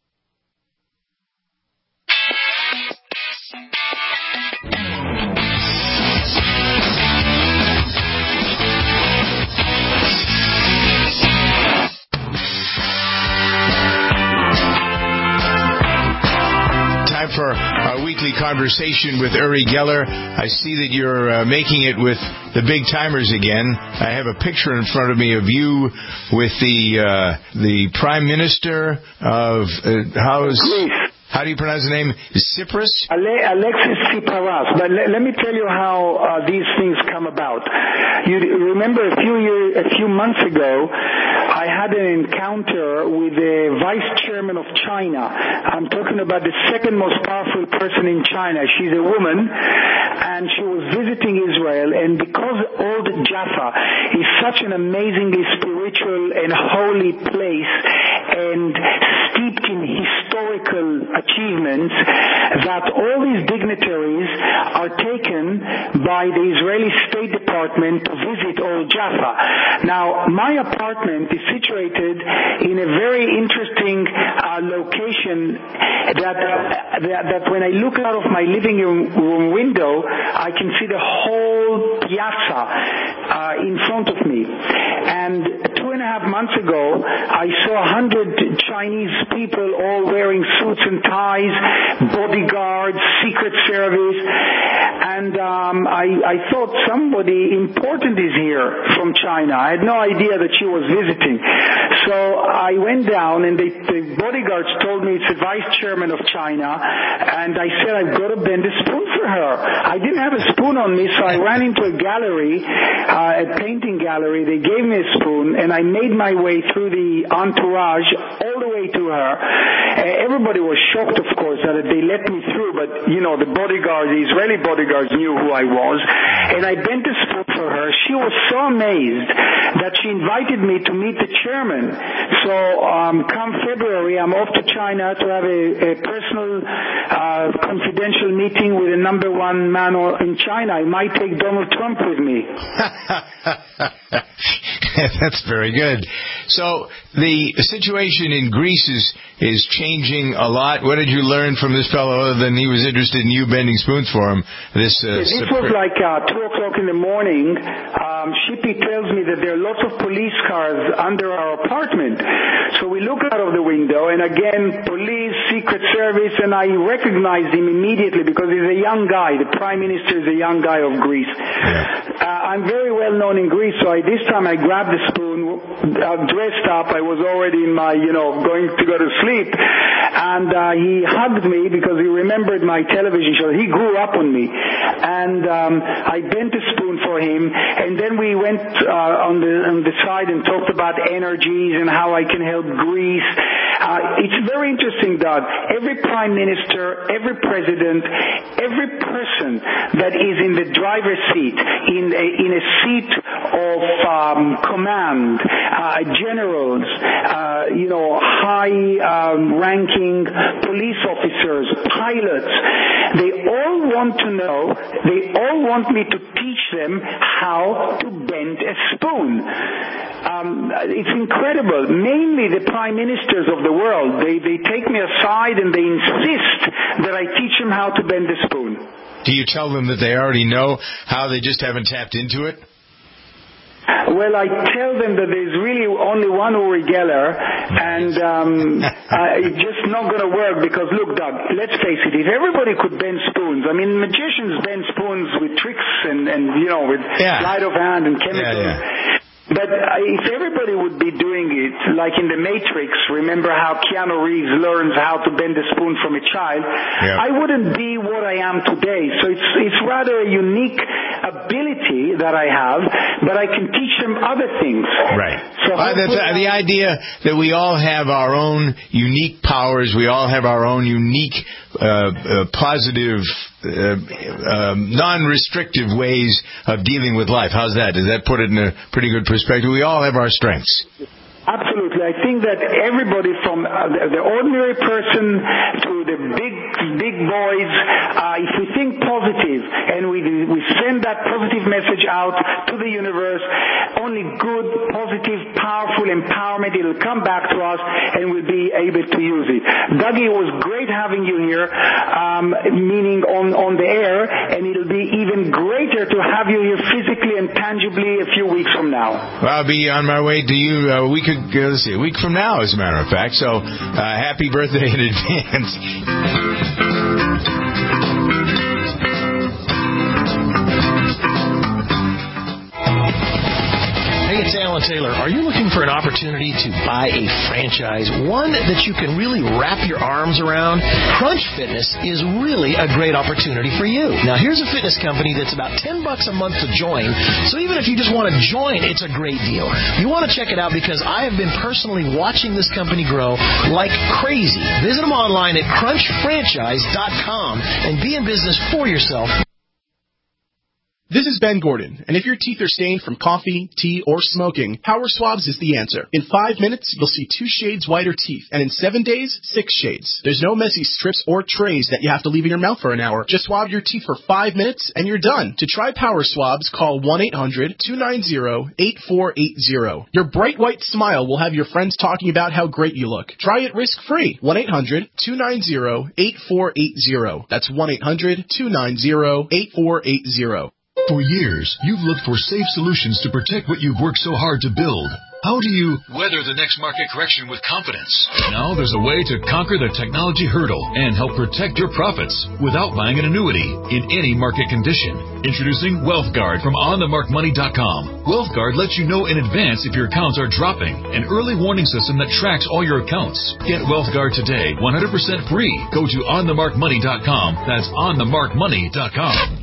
For our weekly conversation with Uri Geller. I see that you're making it with the big timers again. I have a picture in front of me of you with the Prime Minister of how do you pronounce the name? Cyprus?
Alexis Tsipras. But let me tell you how these things come about. You remember a few months ago, I had an encounter with the vice chairman of China. I'm talking about the second most powerful person in China. She's a woman, and she was visiting Israel. And because Old Jaffa is such an amazingly spiritual and holy place and steeped in historical achievements, that all these dignitaries are taken by the Israeli State Department to visit Old Jaffa. Now, my apartment is situated in a very interesting location that when I look out of my living room window, I can see the whole piazza in front of me. And 2.5 months ago, I saw 100 Chinese people all wearing suits and ties, bodyguards, Secret Service, and I thought somebody important is here from China. I had no idea that she was visiting. So I went down, and the bodyguards told me it's the vice chairman of China, and I said I've got to bend a spoon for her. I didn't have a spoon on me, so I ran into a gallery, a painting gallery. They gave me a spoon, and I made my way through the entourage all the way to her. Everybody was shocked, of course, that they let me through, but, the Israeli bodyguards knew who I was, and I bent a spoon for her. She was so amazed that she invited me to meet the chairman. So come February, I'm off to China to have a personal, confidential meeting with the number one man in China. I might take Donald Trump with me.
That's very good. So the situation in Greece is changing a lot. What did you learn from this fellow other than he was interested in you bending spoons for him? This
was like 2 o'clock in the morning. Shippy tells me that there are lots of police cars under our apartment. So we look out of the window, and again, police, Secret Service, and I recognized him immediately because he's a young guy. The Prime Minister is a young guy of Greece. I'm very well known in Greece, so this time I grabbed the spoon, dressed up. I was already in my, going to go to sleep. And he hugged me because he remembered my television show. He grew up on me. And I bent a spoon for him. And then we went on the side and talked about energies and how I can help Greece. It's very interesting, Doug. Every prime minister, every president, every person that is in the driver's seat, in a seat of command, generals, high-ranking police officers, pilots, they all want to know, they all want me to teach them how to bend a spoon. It's incredible. Mainly the prime ministers of the world, they take me aside and they insist that I teach them how to bend a spoon.
Do you tell them that they already know how, they just haven't tapped into it?
Well, I tell them that there's really only one Uri Geller, and it's just not going to work because, look, Doug, let's face it, if everybody could bend spoons, I mean, magicians bend spoons with tricks and with sleight of hand and chemicals. But if everybody would be doing it, like in The Matrix, remember how Keanu Reeves learns how to bend a spoon from a child, I wouldn't be what I am today. So it's rather a unique ability that I have, but I can teach them other things.
Right. So the idea that we all have our own unique powers, we all have our own unique positive, non-restrictive ways of dealing with life. How's that? Does that put it in a pretty good perspective? We all have our strengths.
Absolutely. I think that everybody from the ordinary person to the big boys, if we think positive and we send that positive message out to the universe, only good, positive, powerful empowerment, it'll come back to us and we'll be able to use it. Dougie, it was great having you here, meaning on the air, and it'll be even greater to have you here physically and tangibly a few weeks from now.
Well, I'll be on my way to you a week from now, as a matter of fact. So, happy birthday in advance.
Hey, it's Alan Taylor. Are you looking for an opportunity to buy a franchise, one that you can really wrap your arms around? Crunch Fitness is really a great opportunity for you. Now, here's a fitness company that's about $10 a month to join, so even if you just want to join, it's a great deal. You want to check it out because I have been personally watching this company grow like crazy. Visit them online at crunchfranchise.com and be in business for yourself.
This is Ben Gordon, and if your teeth are stained from coffee, tea, or smoking, Power Swabs is the answer. In 5 minutes, you'll see 2 shades whiter teeth, and in 7 days, 6 shades. There's no messy strips or trays that you have to leave in your mouth for an hour. Just swab your teeth for 5 minutes, and you're done. To try Power Swabs, call 1-800-290-8480. Your bright white smile will have your friends talking about how great you look. Try it risk-free. 1-800-290-8480. That's 1-800-290-8480.
For years, you've looked for safe solutions to protect what you've worked so hard to build. How do you weather the next market correction with confidence? Now there's a way to conquer the technology hurdle and help protect your profits without buying an annuity in any market condition. Introducing WealthGuard from OnTheMarkMoney.com. WealthGuard lets you know in advance if your accounts are dropping, an early warning system that tracks all your accounts. Get WealthGuard today, 100% free. Go to OnTheMarkMoney.com. That's OnTheMarkMoney.com.